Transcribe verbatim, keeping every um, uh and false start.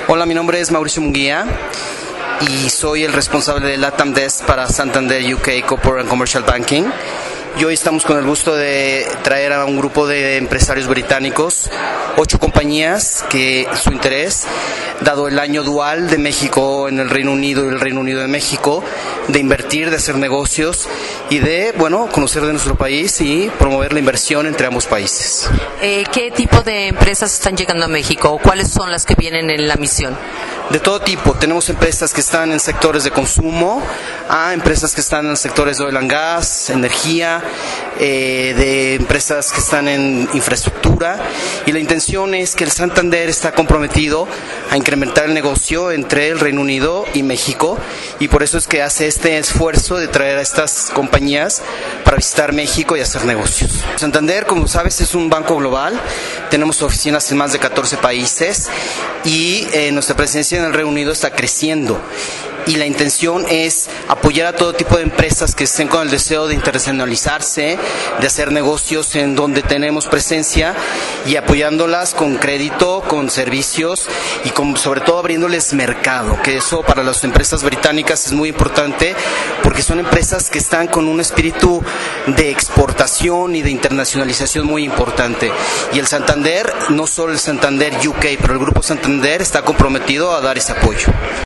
Hola, mi nombre es Mauricio Munguía y soy el responsable de LATAM Desk para Santander U K Corporate and Commercial Banking. Y hoy estamos con el gusto de traer a un grupo de empresarios británicos, ocho compañías que su interés, dado el año dual de México en el Reino Unido y el Reino Unido en México, de invertir, de hacer negocios y de, bueno, conocer de nuestro país y promover la inversión entre ambos países. Eh, ¿Qué tipo de empresas están llegando a México? ¿Cuáles son las que vienen en la misión? De todo tipo. Tenemos empresas que están en sectores de consumo, a empresas que están en sectores de oil and gas, energía, eh, de empresas que están en infraestructura, y la intención es que el Santander está comprometido a incrementar el negocio entre el Reino Unido y México, y por eso es que hace este esfuerzo de traer a estas compañías para visitar México y hacer negocios. Santander, como sabes, es un banco global. Tenemos oficinas en más de catorce países y eh, nuestra presencia en el Reino Unido está creciendo. Y la intención es apoyar a todo tipo de empresas que estén con el deseo de internacionalizarse, de hacer negocios en donde tenemos presencia, y apoyándolas con crédito, con servicios y con, sobre todo abriéndoles mercado, que eso para las empresas británicas es muy importante porque son empresas que están con un espíritu de exportación y de internacionalización muy importante. Y el Santander, no solo el Santander U K, pero el Grupo Santander está comprometido a dar ese apoyo.